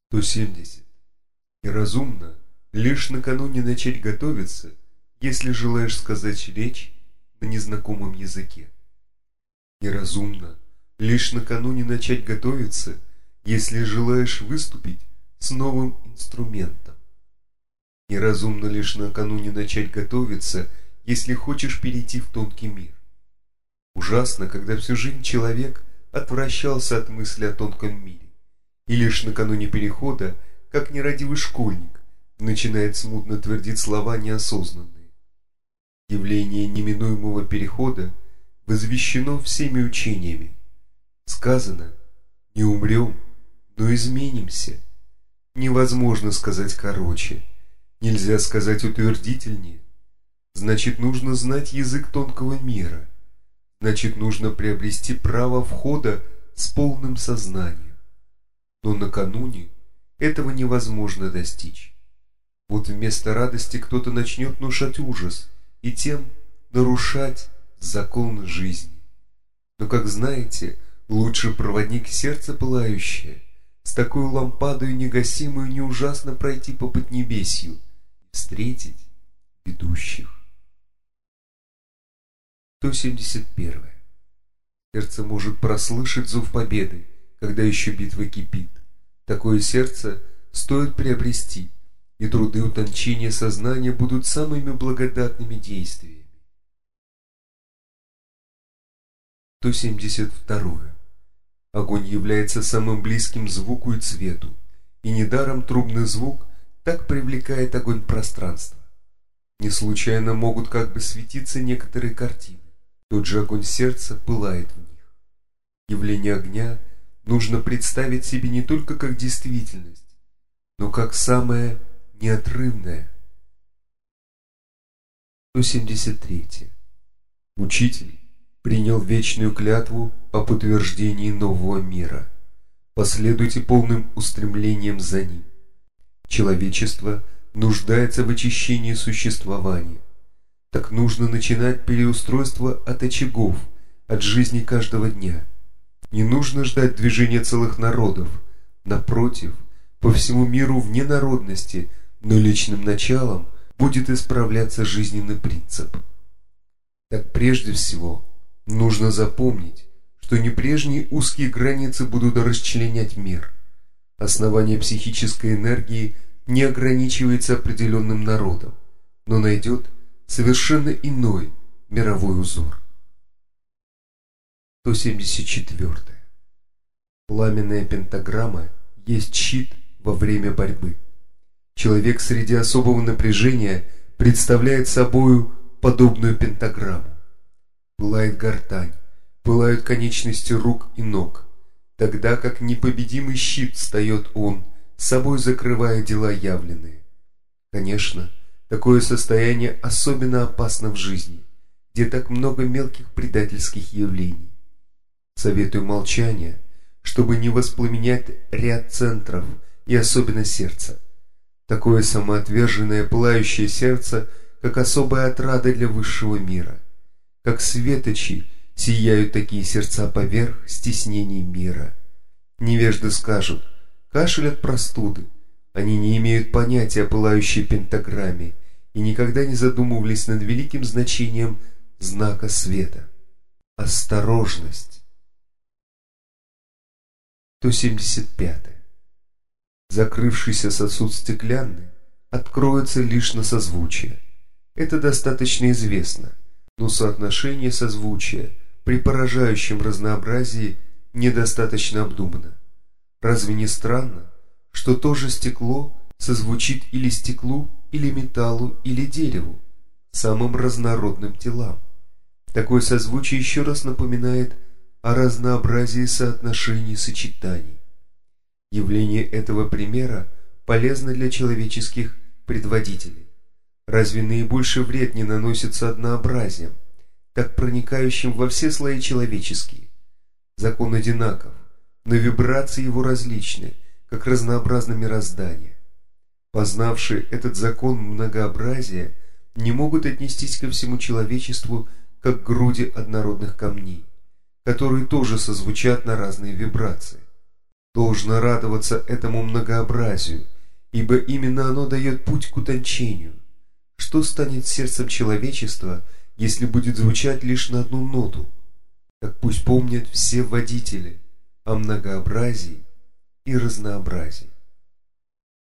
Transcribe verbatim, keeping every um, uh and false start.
сто семьдесят. Неразумно лишь накануне начать готовиться, если желаешь сказать речь на незнакомом языке. Неразумно лишь накануне начать готовиться, если желаешь выступить с новым инструментом. Неразумно лишь накануне начать готовиться, если хочешь перейти в тонкий мир. Ужасно, когда всю жизнь человек отвращался от мысли о тонком мире, и лишь накануне перехода, как нерадивый школьник, начинает смутно твердить слова неосознанные. Явление неминуемого перехода возвещено всеми учениями. Сказано: не умрем, но изменимся. Невозможно сказать короче, нельзя сказать утвердительнее. Значит, нужно знать язык тонкого мира. Значит, нужно приобрести право входа с полным сознанием. Но накануне этого невозможно достичь. Вот вместо радости кто-то начнет внушать ужас и тем нарушать закон жизни. Но, как знаете, лучше проводник сердца пылающее, с такой лампадой негасимую не ужасно пройти по поднебесью и встретить ведущих. сто семьдесят один. Сердце может прослышать зов победы, когда еще битва кипит. Такое сердце стоит приобрести, и труды утончения сознания будут самыми благодатными действиями. сто семьдесят два. Огонь является самым близким звуку и цвету, и недаром трубный звук так привлекает огонь пространства. Не случайно могут как бы светиться некоторые картины. Тот же огонь сердца пылает в них. Явление огня нужно представить себе не только как действительность, но как самое неотрывное. сто семьдесят три. Учитель принял вечную клятву об утверждении нового мира. Последуйте полным устремлением за ним. Человечество нуждается в очищении существования. Так нужно начинать переустройство от очагов, от жизни каждого дня. Не нужно ждать движения целых народов. Напротив, по всему миру вне народности, но личным началом будет исправляться жизненный принцип. Так прежде всего нужно запомнить, что не прежние узкие границы будут расчленять мир. Основание психической энергии не ограничивается определенным народом, но найдет совершенно иной мировой узор. сто семьдесят четыре. Пламенная пентаграмма есть щит во время борьбы. Человек среди особого напряжения представляет собою подобную пентаграмму. Пылает гортань, пылают конечности рук и ног, тогда как непобедимый щит встает он, собой закрывая дела явленные. Конечно, такое состояние особенно опасно в жизни, где так много мелких предательских явлений. Советую молчание, чтобы не воспламенять ряд центров и особенно сердца. Такое самоотверженное пылающее сердце, как особая отрада для высшего мира. Как светочи сияют такие сердца поверх стеснений мира. Невежды скажут: кашель от простуды. Они не имеют понятия о пылающей пентаграмме и никогда не задумывались над великим значением знака света. Осторожность. сто семьдесят пять. Закрывшийся сосуд стеклянный откроется лишь на созвучие. Это достаточно известно, но соотношение созвучия при поражающем разнообразии недостаточно обдумано. Разве не странно, что то же стекло созвучит или стеклу, или металлу, или дереву, самым разнородным телам? Такое созвучие еще раз напоминает о разнообразии соотношений сочетаний. Явление этого примера полезно для человеческих предводителей. Разве наибольший вред не наносится однообразием, так проникающим во все слои человеческие? Закон одинаков, но вибрации его различны, как разнообразно мироздание. Познавшие этот закон многообразия не могут отнестись ко всему человечеству как к груди однородных камней, которые тоже созвучат на разные вибрации. должно радоваться этому многообразию, ибо именно оно дает путь к утончению. Что станет сердцем человечества, если будет звучать лишь на одну ноту? Так пусть помнят все водители о многообразии и разнообразии.